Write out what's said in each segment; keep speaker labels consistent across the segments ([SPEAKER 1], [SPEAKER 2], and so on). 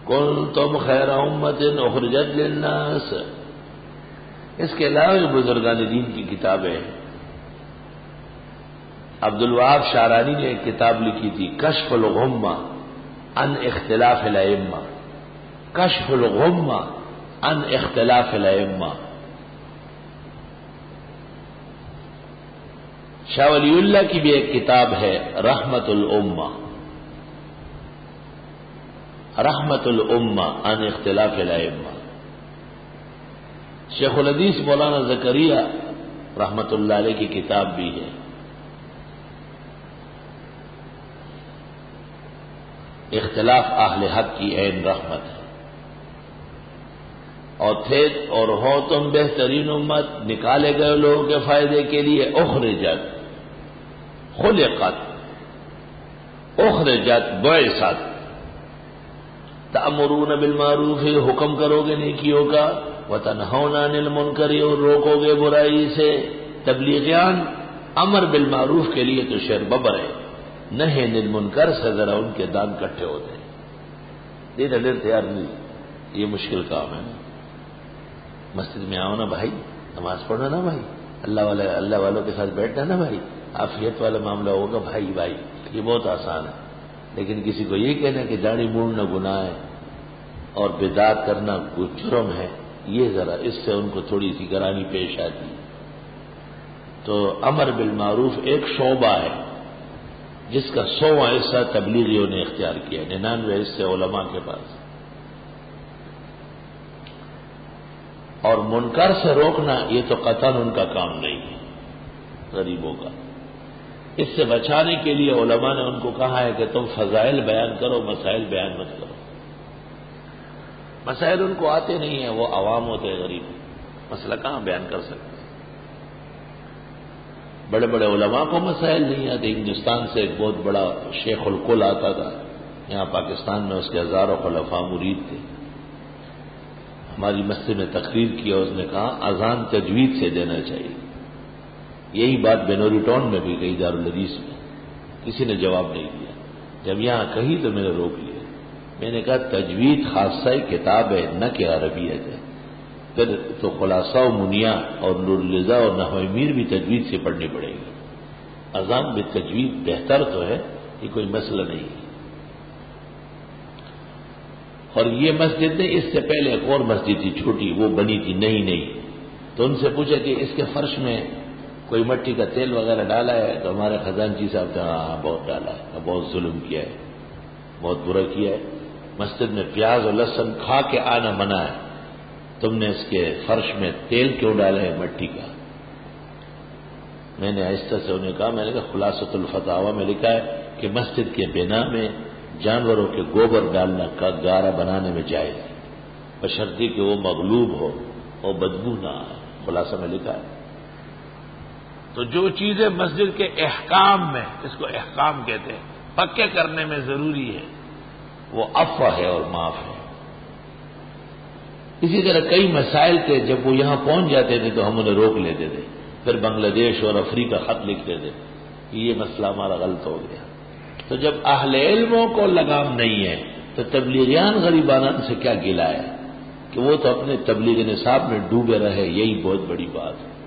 [SPEAKER 1] کنتم خیر امت اخرجت للناس. اس کے علاوہ بزرگان دین کی کتابیں ہیں. عبد الوہاب شعرانی نے ایک کتاب لکھی تھی کشف الغمہ عن اختلاف الائمہ. کشف الغمہ عن اختلاف الائمہ. شاہ ولی اللہ کی بھی ایک کتاب ہے رحمت الامہ. رحمت الامہ عن اختلاف الائمہ. شیخ الحدیث مولانا زکریا رحمت اللہ علیہ کی کتاب بھی ہے اختلاف اہل حق کی عین رحمت ہے. اور تھے اور ہو تم بہترین امت نکالے گئے لوگوں کے فائدے کے لیے. اخرجت خلقت اخرجت بعثت. تأمرون بالمعروف حکم کرو گے نیکیوں کا. وتنہون عن المنکر اور روکو گے برائی سے. تبلیغیان امر بالمعروف کے لیے تو شیر ببر ہے. نہی عن المنکر سے ذرا ان کے دان کٹھے ہوتے ہیں. دیر دیر تیار نہیں. یہ مشکل کام ہے. مسجد میں آؤ نا بھائی, نماز پڑھنا نا بھائی, اللہ والوں کے ساتھ بیٹھنا نا بھائی, عافیت والا معاملہ ہوگا بھائی بھائی. یہ بہت آسان ہے. لیکن کسی کو یہ کہنا کہ داڑھی موڑنا گناہ ہے اور بدعت کرنا جرم ہے, یہ ذرا اس سے ان کو تھوڑی سی گرانی پیش آتی. تو امر بالمعروف ایک شعبہ ہے جس کا 100واں حصہ تبلیغیوں نے اختیار کیا. 99 حصے علماء کے پاس. اور منکر سے روکنا یہ تو قطعاً ان کا کام نہیں ہے غریبوں کا. اس سے بچانے کے لیے علماء نے ان کو کہا ہے کہ تم فضائل بیان کرو, مسائل بیان مت کرو. مسائل ان کو آتے نہیں ہیں, وہ عوام ہوتے ہیں غریب, مسئلہ کہاں بیان کر سکتے. بڑے بڑے علماء کو مسائل نہیں آتے. ہندوستان سے ایک بہت بڑا شیخ الکل آتا تھا یہاں پاکستان میں, اس کے ہزاروں خلفاء مرید تھے. ہماری مسجد میں تقریر کیا, اس نے کہا اذان تجوید سے دینا چاہیے. یہی بات بنوری ٹاؤن میں بھی کہی دارالحدیث میں. کسی نے جواب نہیں دیا. جب یہاں کہی تو میں نے روک لیا. میں نے کہا تجوید خاصہ کتاب ہے نہ کہ عربیت ہے. پھر تو خلاصہ و منیا اور نور الرضا اور نحو میر بھی تجوید سے پڑھنی پڑے گی. اذان بھی تجوید بہتر تو ہے, یہ کوئی مسئلہ نہیں ہے. اور یہ مسجد نے اس سے پہلے ایک اور مسجد تھی چھوٹی, وہ بنی تھی نہیں. تو ان سے پوچھا کہ اس کے فرش میں کوئی مٹی کا تیل وغیرہ ڈالا ہے؟ تو ہمارے خزانچی صاحب نے ہاں بہت ڈالا ہے, بہت ظلم کیا ہے, بہت برا کیا ہے. مسجد میں پیاز اور لہسن کھا کے آنا منع ہے, تم نے اس کے فرش میں تیل کیوں ڈالا ہے مٹی کا؟ میں نے آہستہ سے انہیں کہا, میں نے کہا خلاصۃ الفتاوی میں لکھا ہے کہ مسجد کے بنا میں جانوروں کے گوبر ڈالنا کا گارا بنانے میں جائز ہے, بشرطیکہ کہ وہ مغلوب ہو اور بدبو نہ آئے. خلاصہ میں لکھا ہے. تو جو چیزیں مسجد کے احکام میں, اس کو احکام کہتے ہیں, پکے کرنے میں ضروری ہے, وہ عفو ہے اور معاف ہے. اسی طرح کئی مسائل تھے جب وہ یہاں پہنچ جاتے تھے تو ہم انہیں روک لیتے تھے, پھر بنگلہ دیش اور افریقہ خط لکھتے تھے کہ یہ مسئلہ ہمارا غلط ہو گیا. تو جب اہل علموں کو لگام نہیں ہے تو تبلیغیان غریبانان سے کیا گلا ہے کہ وہ تو اپنے تبلیغ نصاب میں ڈوبے رہے. یہی بہت بڑی بات ہے.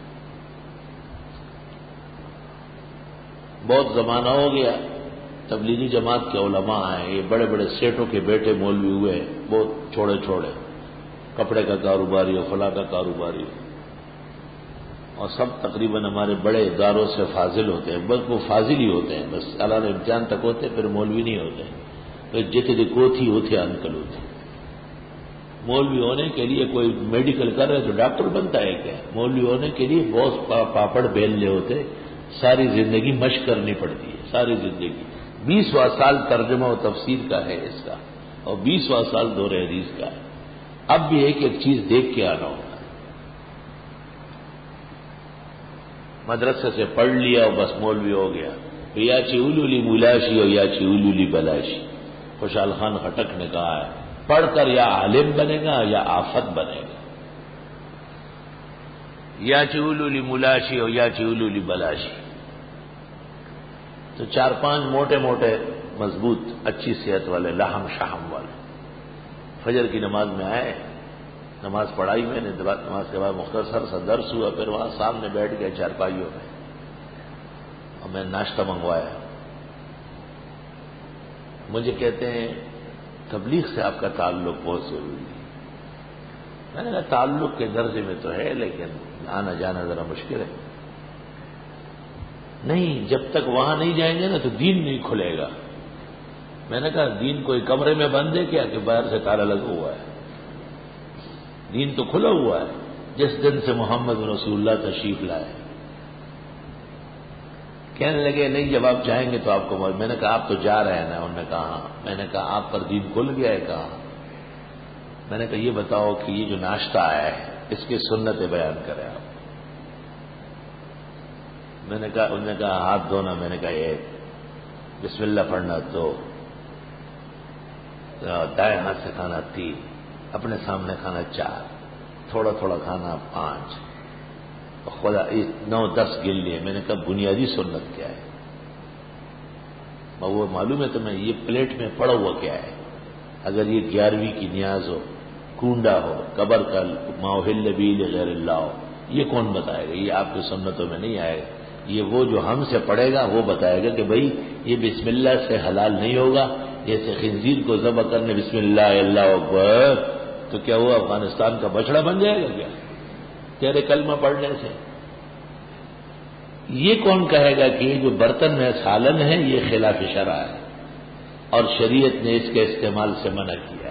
[SPEAKER 1] بہت زمانہ ہو گیا تبلیغی جماعت کے علماء آئے, یہ بڑے بڑے سیٹوں کے بیٹے مولوی ہوئے, بہت چھوڑے کپڑے کا کاروباری ہو, فلاں کا کاروباری ہو, اور سب تقریباً ہمارے بڑے اداروں سے فاضل ہوتے ہیں. بس وہ فاضل ہی ہوتے ہیں, بس اعلیٰ امتحان تک ہوتے, پھر مولوی نہیں ہوتے. پھر جتنے کوتھی ہوتے انکل ہوتے. مولوی ہونے کے لیے کوئی میڈیکل کر رہے تو ڈاکٹر بنتا ہے کیا؟ مولوی ہونے کے لیے بہت پاپڑ بیلنے ہوتے, ساری زندگی مشق کرنی پڑتی ہے. ساری زندگی 20واں سال ترجمہ و تفسیر کا ہے اس کا, اور 20واں سال دور حدیث کا ہے. اب بھی ایک ایک چیز دیکھ کے آنا ہوتا ہے. مدرسے سے پڑھ لیا اور بس مولوی ہو گیا. یا چیولولی ملاشی اور یا چیولولی بلاشی. خوشحال خان خٹک نے کہا ہے, پڑھ کر یا عالم بنے گا یا آفت بنے گا. یا چیولولی ملاشی اور یا چیولولی بلاشی. تو 4-5 موٹے موٹے مضبوط اچھی صحت والے لحم شہم والے, فجر کی نماز میں آئے، نماز پڑھائی میں نے، نماز کے بعد مختصر سا درس ہوا، پھر وہاں سامنے بیٹھ گئے چارپائیوں میں اور میں ناشتہ منگوایا۔ مجھے کہتے ہیں تبلیغ سے آپ کا تعلق بہت ضروری ہے۔ میں نے کہا تعلق کے درجے میں تو ہے لیکن آنا جانا ذرا مشکل ہے۔ نہیں، جب تک وہاں نہیں جائیں گے نا تو دین نہیں کھلے گا۔ میں نے کہا دین کوئی کمرے میں بند ہے کیا کہ باہر سے تالا لگا ہوا ہے؟ دین تو کھلا ہوا ہے جس دن سے محمد رسول اللہ تشریف لائے۔ کہنے لگے نہیں جب آپ جائیں گے تو آپ کو میں نے کہا آپ تو جا رہے ہیں نا؟ انہوں نے کہا ہاں۔ میں نے کہا آپ پر دین کھل گیا ہے؟ کہا میں نے کہا یہ بتاؤ کہ یہ جو ناشتہ آیا ہے اس کی سنتیں بیان کریں آپ۔ میں نے کہا، انہوں نے کہا ہاتھ دھونا، میں نے کہا ایک، بسم اللہ پڑھنا دو، دائیں ہاتھ سے کھانا 3، اپنے سامنے کھانا 4، تھوڑا تھوڑا کھانا 5، خدا 9-10 گن لیے۔ میں نے کہا بنیادی سنت کیا ہے؟ وہ معلوم ہے تمہیں یہ پلیٹ میں پڑا ہوا کیا ہے؟ اگر یہ 11ویں کی نیاز ہو، کونڈا ہو، قبر کا ماحل بیل غیر اللہ ہو، یہ کون بتائے گا؟ یہ آپ کی سنتوں میں نہیں آئے گا۔ یہ وہ جو ہم سے پڑھے گا وہ بتائے گا کہ بھئی یہ بسم اللہ سے حلال نہیں ہوگا، جیسے خنزیر کو ذبح کرنے بسم اللہ اللہ اکبر، تو کیا وہ افغانستان کا بچڑا بن جائے گا کیا تیرے کلمہ پڑھنے سے؟ یہ کون کہے گا کہ یہ جو برتن میں سالن ہے یہ خلاف شرع ہے اور شریعت نے اس کے استعمال سے منع کیا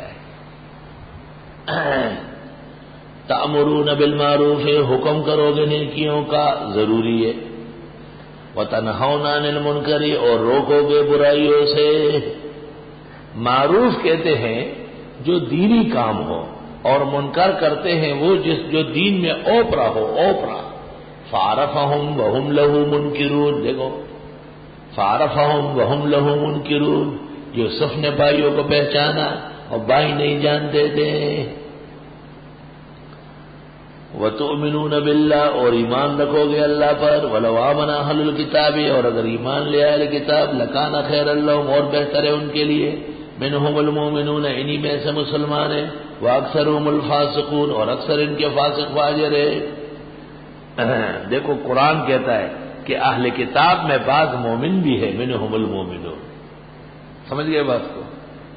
[SPEAKER 1] ہے؟ تأمرون بالمعروف، حکم کرو گے نیکیوں کا، ضروری ہے، وتنہون عن المنکر، اور روکو گے برائیوں سے۔ معروف کہتے ہیں جو دینی کام ہو، اور منکر کرتے ہیں وہ جو دین میں اوپرا ہو، اوپرا۔ فعرفہم وہم لہ منکرون، دیکھو فعرفہم وہم لہ منکرون، یوسف نے بھائیوں کو پہچانا اور بھائی نہیں جانتے تھے۔ وَتُؤْمِنُونَ بِاللَّهِ، اور ایمان رکھو گے اللہ پر، وَلَوْ آمَنَ أَهْلُ الْكِتَابِ، اور اگر ایمان لے آئے کتاب، لَكَانَ خَيْرًا لَهُمْ، اور بہتر ہے ان کے لیے، مِنْهُمُ الْمُؤْمِنُونَ، انہی میں سے مسلمان ہیں، وَأَكْثَرُهُمُ الْفَاسِقُونَ، اور اکثر ان کے فاسق فاجر ہے۔ دیکھو قرآن کہتا ہے کہ اہل کتاب میں بعض مومن بھی ہے، مِنْهُمُ الْمُؤْمِنُونَ، سمجھ گئے بات کو؟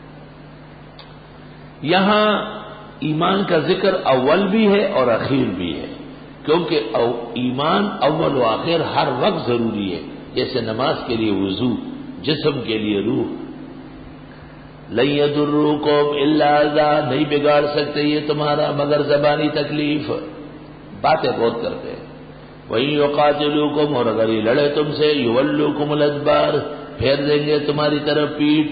[SPEAKER 1] یہاں ایمان کا ذکر اول بھی ہے اور اخیر بھی ہے، کیونکہ ایمان اول و آخر ہر وقت ضروری ہے، جیسے نماز کے لیے وضو، جسم کے لیے روح۔ لن یضروکم الا اذی، نہیں بگاڑ سکتے یہ تمہارا مگر زبانی تکلیف، باتیں بہت کرتے ہیں۔ وَإِن یقاتلوکم، اور اگر یہ لڑے تم سے، یولوکم الادبار، پھیر دیں گے تمہاری طرف پیٹھ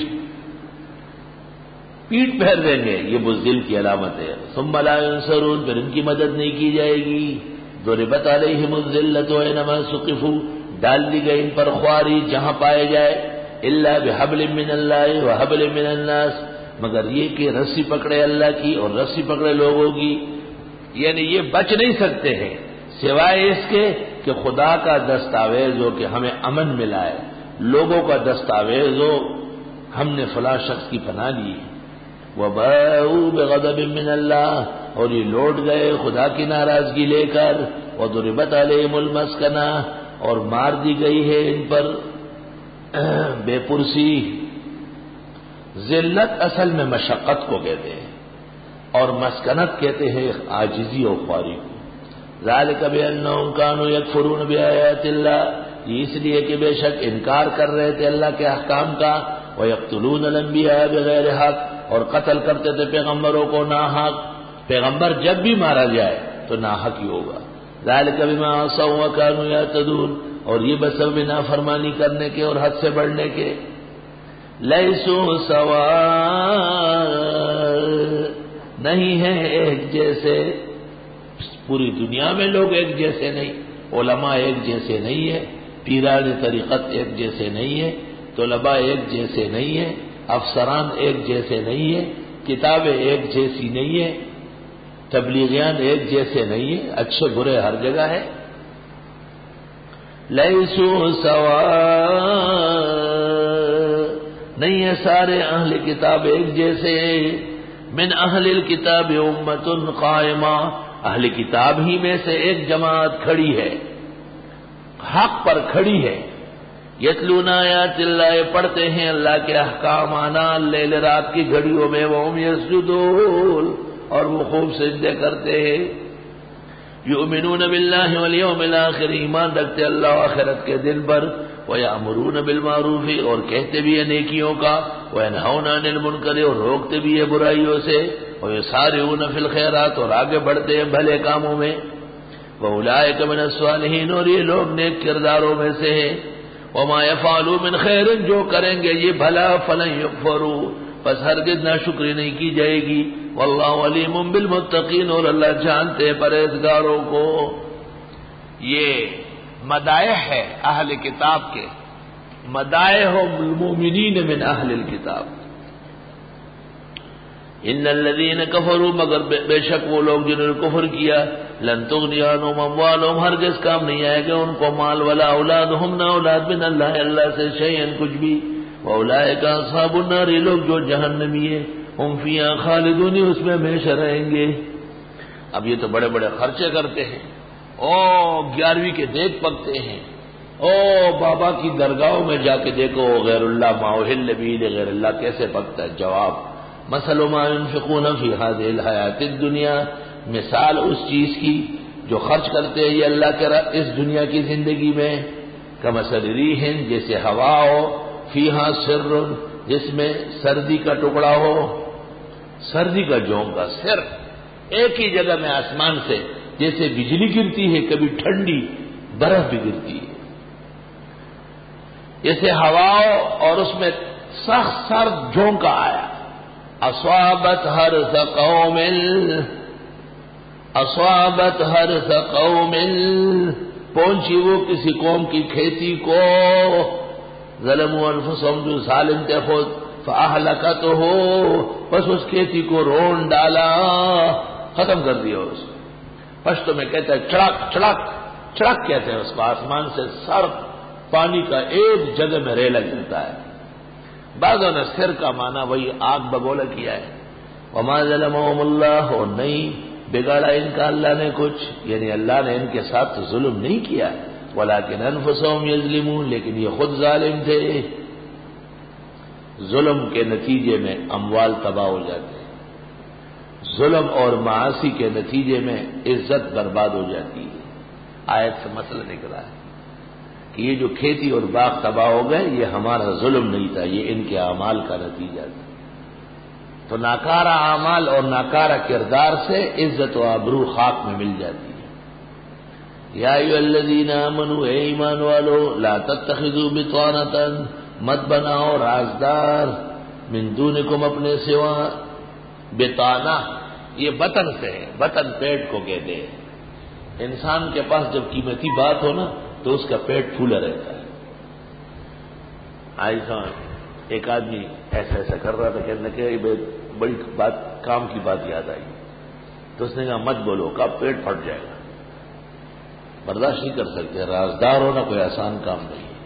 [SPEAKER 1] پھیر دیں گے، یہ بزدل کی علامت ہے۔ ثم لا ینصرون، پھر ان کی مدد نہیں کی جائے گی۔ ضربت علیہم الذلۃ اینما ثقفوا، ڈال دی گئی ان پر خواری جہاں پائے جائے، الا بحبل من اللہ وحبل من الناس، مگر یہ کہ رسی پکڑے اللہ کی اور رسی پکڑے لوگوں کی، یعنی یہ بچ نہیں سکتے ہیں سوائے اس کے کہ خدا کا دستاویز ہو کہ ہمیں امن ملا ہے، لوگوں کا دستاویز ہو ہم نے فلاں شخص کی پناہ لی ہے۔ وَبَاءُوا بِغَضَبٍ مِّنَ اللَّهِ، اور یہ لوٹ گئے خدا کی ناراضگی لے کر، وَضُرِبَتْ عَلَيْهِمُ الْمَسْكَنَةُ، اور مار دی گئی ہے ان پر بے پرسی۔ ذلت اصل میں مشقت کو کہتے ہیں اور مسکنت کہتے ہیں عاجزی اور خواری کو۔ ذَلِكَ بِأَنَّهُمْ كَانُوا يَكْفُرُونَ بِآيَاتِ اللَّهِ، یہ اس لیے کہ بے شک انکار کر رہے تھے اللہ کے احکام کا، وَيَقْتُلُونَ الْأَنْبِيَاءَ بِغَيْرِ حَقٍّ، اور قتل کرتے تھے پیغمبروں کو ناحق، پیغمبر جب بھی مارا جائے تو ناحق ہی ہوگا۔ ذَلِكَ بِمَا عَصَوْا وَكَانُوا يَعْتَدُونَ، اور یہ بسبب نافرمانی کرنے کے اور حد سے بڑھنے کے۔ لَيْسُوا سَوَاءً، نہیں ہیں ایک جیسے، پوری دنیا میں لوگ ایک جیسے نہیں، علماء ایک جیسے نہیں ہے، پیران طریقت ایک جیسے نہیں ہے، طلباء ایک جیسے نہیں ہے، افسران ایک جیسے نہیں ہے، کتابیں ایک جیسی نہیں ہے، تبلیغیان ایک جیسے نہیں ہے، اچھے برے ہر جگہ ہے۔ لیسوا سواء، نہیں ہے سارے اہل کتاب ایک جیسے، من اہل الکتاب امۃ قائمہ، اہل کتاب ہی میں سے ایک جماعت کھڑی ہے، حق پر کھڑی ہے، یتلون آیات اللہ، پڑھتے ہیں اللہ کے احکام، آناء اللیل، رات کی گھڑیوں میں، وہم یسجدون، اور وہ خوب سجدے کرتے ہیں، یؤمنون باللہ والیوم الآخر، ایمان رکھتے اللہ و آخرت کے دن پر، ویأمرون بالمعروف، اور کہتے بھی ہیں نیکیوں کا، وینہون عن المنکر، اور روکتے بھی ہیں برائیوں سے، ویسارعون فی الخیرات، اور آگے بڑھتے ہیں بھلے کاموں میں، وأولئک من الصالحین، اور یہ لوگ نیک کرداروں میں سے ہیں، وما يفعلوا من خیر، جو کریں گے یہ بھلا، فلن یکفروا، بس ہرگز ناشکری نہیں کی جائے گی، واللہ علیم بالمتقین، اور اللہ جانتے پرہیزگاروں کو۔ یہ مدائح ہے اہل کتاب کے، مدائح المؤمنین من اہل الکتاب۔ ان الذین کفروا، مگر بے شک وہ لوگ جنہوں نے کفر کیا، لن تغنی عنہم اموالہم، ہرگز کام نہیں آئے گا ان کو مال، ولا اولادہم، نہ اولاد، من اللہ، اللہ سے شیئا، کچھ بھی، واولئک اصحاب النار، یہ لوگ جو جہنمی ہیں، ہم فیہا خالدون، اس میں ہمیشہ رہیں گے۔ اب یہ تو بڑے بڑے خرچے کرتے ہیں، او 11ویں کے دیگ پکتے ہیں، او بابا کی درگاہوں میں جا کے دیکھو غیر اللہ ما احل به غیر اللہ کیسے پکتا ہے۔ جواب، مثل ما ينفقون في هذه الحیات الدنیا، مثال اس چیز کی جو خرچ کرتے ہیں یہ اللہ کے اس دنیا کی زندگی میں، کمثل ریح، جیسے ہوا ہو، فیہا سر، جس میں سردی کا ٹکڑا ہو، سردی کا جھونکا، سر ایک ہی جگہ میں آسمان سے جیسے بجلی گرتی ہے، کبھی ٹھنڈی برف بھی گرتی ہے، جیسے ہوا ہو اور اس میں سخت سرد جھونکا آیا، اصابت حرث قوم، اصابت حرث قوم، پہنچی وہ کسی قوم کی کھیتی کو، ظلموا انفسهم، جو ظالم تھے خود، فاہلکتہ، بس اس کھیتی کو رون ڈالا، ختم کر دیا اس کو۔ پشتو میں کہتا ہے چڑک چڑک، چڑک کہتے ہیں اس کو، آسمان سے سرد پانی کا ایک جگہ میں ریلا گرتا ہے۔ بعضوں نے سر کا معنی وہی آگ بگولا کیا ہے، وما ظلمهم اللہ، اور نہیں بگاڑا ان کا اللہ نے کچھ، یعنی اللہ نے ان کے ساتھ ظلم نہیں کیا، ولکن انفسهم یظلمون، لیکن یہ خود ظالم تھے۔ ظلم کے نتیجے میں اموال تباہ ہو جاتے ہیں، ظلم اور معاصی کے نتیجے میں عزت برباد ہو جاتی ہے۔ آیت سے مسئلہ نکلا ہے کہ یہ جو کھیتی اور باغ تباہ ہو گئے یہ ہمارا ظلم نہیں تھا، یہ ان کے اعمال کا نتیجہ تھا۔ تو ناکارہ اعمال اور ناکارہ کردار سے عزت و آبرو خاک میں مل جاتی ہے۔ یا ایھا الذین آمنوا، اے ایمان والو، لا تتخذوا بطانۃ، مت بناؤ رازدار، من دونکم، اپنے سوا، بطانہ یہ بطن سے ہے، بطن پیٹ کو کہتے ہیں۔ انسان کے پاس جب قیمتی بات ہو نا تو اس کا پیٹ پھولا رہتا ہے۔ ایسا ایک آدمی ایسا کر رہا تھا، کہنے کہ بڑی بات، کام کی بات یاد آئی، تو اس نے کہا مت بولو، کب پیٹ پھٹ جائے گا، برداشت نہیں کر سکتے، رازدار ہونا کوئی آسان کام نہیں ہے۔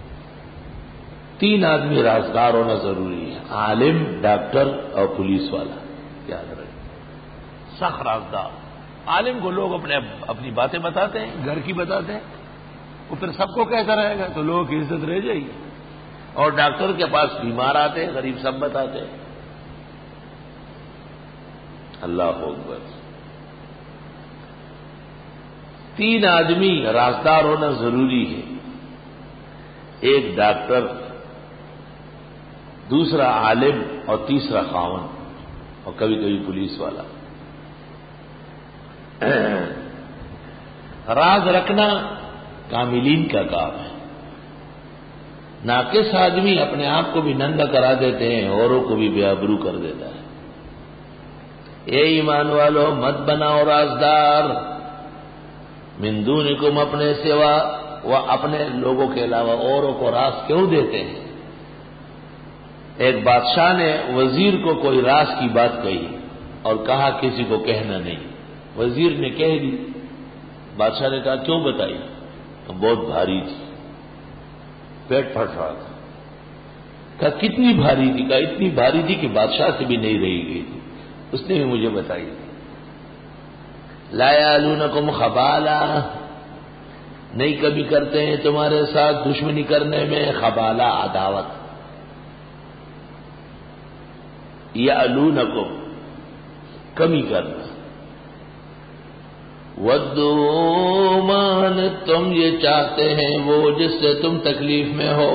[SPEAKER 1] 3 آدمی رازدار ہونا ضروری ہے، عالم، ڈاکٹر اور پولیس والا، یاد رکھیں، سخت رازدار۔ عالم کو لوگ اپنی باتیں بتاتے ہیں، گھر کی بتاتے ہیں، وہ پھر سب کو کہتا رہے گا تو لوگوں کی عزت رہ جائے گی۔ اور ڈاکٹر کے پاس بیمار آتے ہیں، غریب سب بتاتے ہیں۔ اللہ اکبر۔ 3 آدمی رازدار ہونا ضروری ہے، ایک ڈاکٹر، دوسرا عالم اور تیسرا خاوند، اور کبھی کبھی پولیس والا۔ راز رکھنا کاملین کا کام ہے۔ ناقص آدمی اپنے آپ کو بھی ننگا کرا دیتے ہیں، اوروں کو بھی بے آبرو کر دیتا ہے۔ اے ایمان والو، مت بناؤ رازدار، من دونکم، اپنے سوا، وہ اپنے لوگوں کے علاوہ اوروں کو راز کیوں دیتے ہیں؟ ایک بادشاہ نے وزیر کو کوئی راز کی بات کہی اور کہا کسی کو کہنا نہیں، وزیر نے کہہ دی، بادشاہ نے کہا کیوں بتائی؟ تو بہت بھاری تھی، پیٹ پھٹ رہا تھا۔ کہا کتنی بھاری تھی؟ کہا اتنی بھاری تھی کہ بادشاہ سے بھی نہیں رہی گئی تھی۔ اس نے بھی مجھے بتائی. لا یعلونکم خبالا، نہیں کمی کرتے ہیں تمہارے ساتھ دشمنی کرنے میں. خبالا عداوت. یعلونکم کمی کرنا. ودوا ما عنتم یہ چاہتے ہیں وہ جس سے تم تکلیف میں ہو.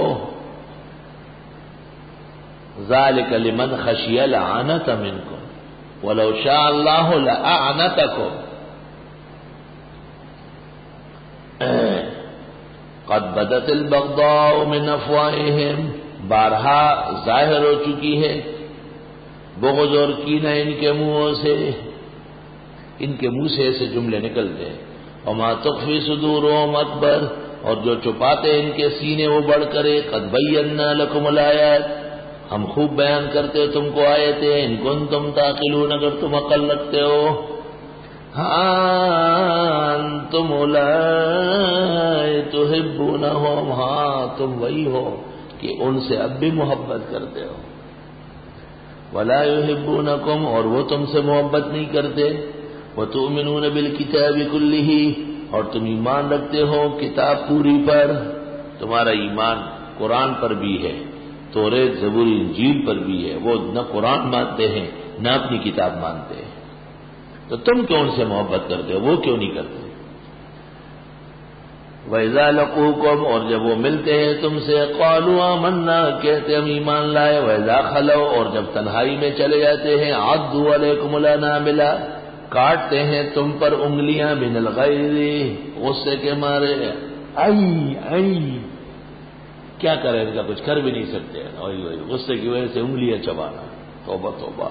[SPEAKER 1] ذالک لمن خشی العنت منکم ولو شاء اللہ لأعنتکم. قد بدت البغضاء من افواہہم، بارہا ظاہر ہو چکی ہے بغض اور کینہ ان کے منہوں سے. ان کے منہ سے ایسے جملے نکلتے ہیں. وما تخفی صدورہم اکبر، اور جو چھپاتے ہیں ان کے سینے وہ بڑھ کرے. قد بینا لکم الآیات، ہم خوب بیان کرتے تم کو آیتیں. ان کنتم تعقلون، اگر تم عقل رکھتے ہو. ہاں انتم اولئک تحبونہم، ہاں تم وہی ہو کہ ان سے اب بھی محبت کرتے ہو. ولا یحبونکم، اور وہ تم سے محبت نہیں کرتے. وتؤمنون بالکتاب کلہ، اور تم ایمان رکھتے ہو کتاب پوری پر. تمہارا ایمان قرآن پر بھی ہے، توریت زبور انجیل پر بھی ہے. وہ نہ قرآن مانتے ہیں نہ اپنی کتاب مانتے ہیں. تو تم کیوں ان سے محبت کرتے ہو، وہ کیوں نہیں کرتے؟ وَإِذَا لَقُوكُمْ، اور جب وہ ملتے ہیں تم سے. قَالُوا آمَنَّا، کہتے ہم ایمان لائے. وَإِذَا خَلَوْا، اور جب تنہائی میں چلے جاتے ہیں. عَضُّوا عَلَيْكُمُ الْأَنَامِلَ، کاٹتے ہیں تم پر انگلیاں. مِنَ الْغَيْظِ، غصے کے مارے. آئی کیا کریں، ان کا کچھ کر بھی نہیں سکتے. غصے کی وجہ سے انگلیاں چبانا. توبہ توبہ.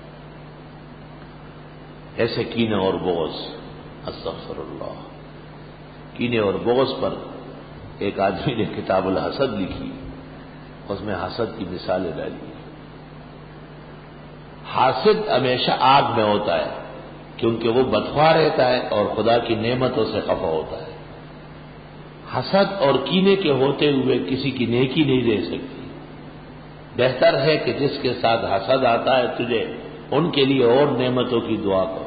[SPEAKER 1] ایسے کینے اور بغض، استغفر اللہ. کینے اور بغض پر ایک آدمی نے کتاب الحسد لکھی، اس میں حسد کی مثالیں ڈالی. حاسد ہمیشہ آگ میں ہوتا ہے کیونکہ وہ بدخواہ رہتا ہے اور خدا کی نعمتوں سے خفا ہوتا ہے. حسد اور کینے کے ہوتے ہوئے کسی کی نیکی نہیں دے سکتی. بہتر ہے کہ جس کے ساتھ حسد آتا ہے تجھے ان کے لیے اور نعمتوں کی دعا کرو.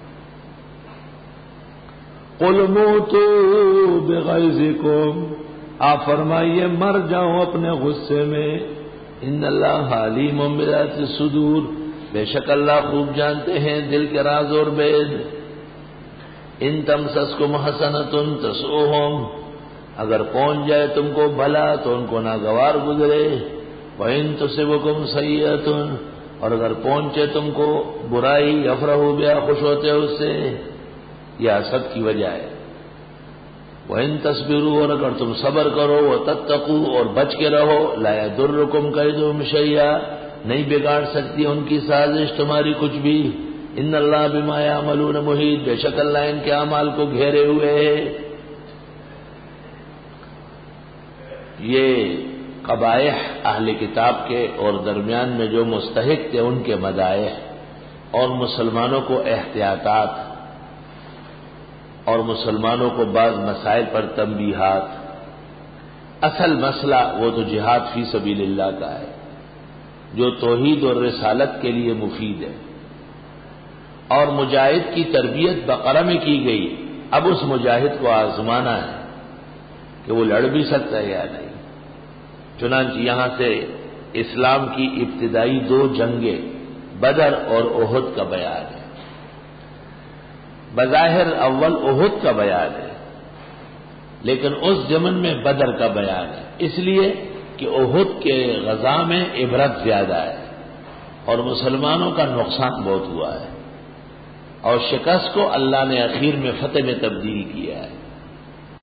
[SPEAKER 1] قُلْ مُوتُوا بِغَيْظِكُمْ، آپ فرمائیے مر جاؤ اپنے غصے میں. ان اللہ علیم بذات الصدور، بے شک اللہ خوب جانتے ہیں دل کے راز اور بید. ان تمسسکم حسنۃ تسؤہم، اگر پہنچ جائے تم کو بھلا تو ان کو ناگوار گزرے. وَإِن تُصِبْكُمْ سَیئۃ، اور اگر پہنچے تم کو برائی. یفرحوا بہا، خوش ہوتے اس سے. یہ حسد کی وجہ ہے. وَإِن تَصْبِرُوا، اور اگر تم صبر کرو. وَتَتَّقُوا، اور بچ کے رہو. لَا يَضُرُّكُمْ كَيْدُهُمْ شَيْئًا، نہیں بگاڑ سکتی ان کی سازش تمہاری کچھ بھی. ان اللہ بما یعملون محیط، بے شک اللہ ان کے اعمال کو گھیرے ہوئے ہے. یہ قبائح اہل کتاب کے اور درمیان میں جو مستحق تھے ان کے مدائح، اور مسلمانوں کو احتیاطات، اور مسلمانوں کو بعض مسائل پر تنبیہات. اصل مسئلہ وہ تو جہاد فی سبیل اللہ کا ہے جو توحید اور رسالت کے لیے مفید ہے. اور مجاہد کی تربیت بقرہ میں کی گئی. اب اس مجاہد کو آزمانا ہے کہ وہ لڑ بھی سکتا ہے یا نہیں. چنانچہ یہاں سے اسلام کی ابتدائی 2 جنگیں بدر اور احد کا بیان ہے. بظاہر اول احد کا بیان ہے لیکن اس ضمن میں بدر کا بیان ہے، اس لیے کہ احد کے غزا میں عبرت زیادہ ہے اور مسلمانوں کا نقصان بہت ہوا ہے، اور شکست کو اللہ نے اخیر میں فتح میں تبدیل کیا ہے.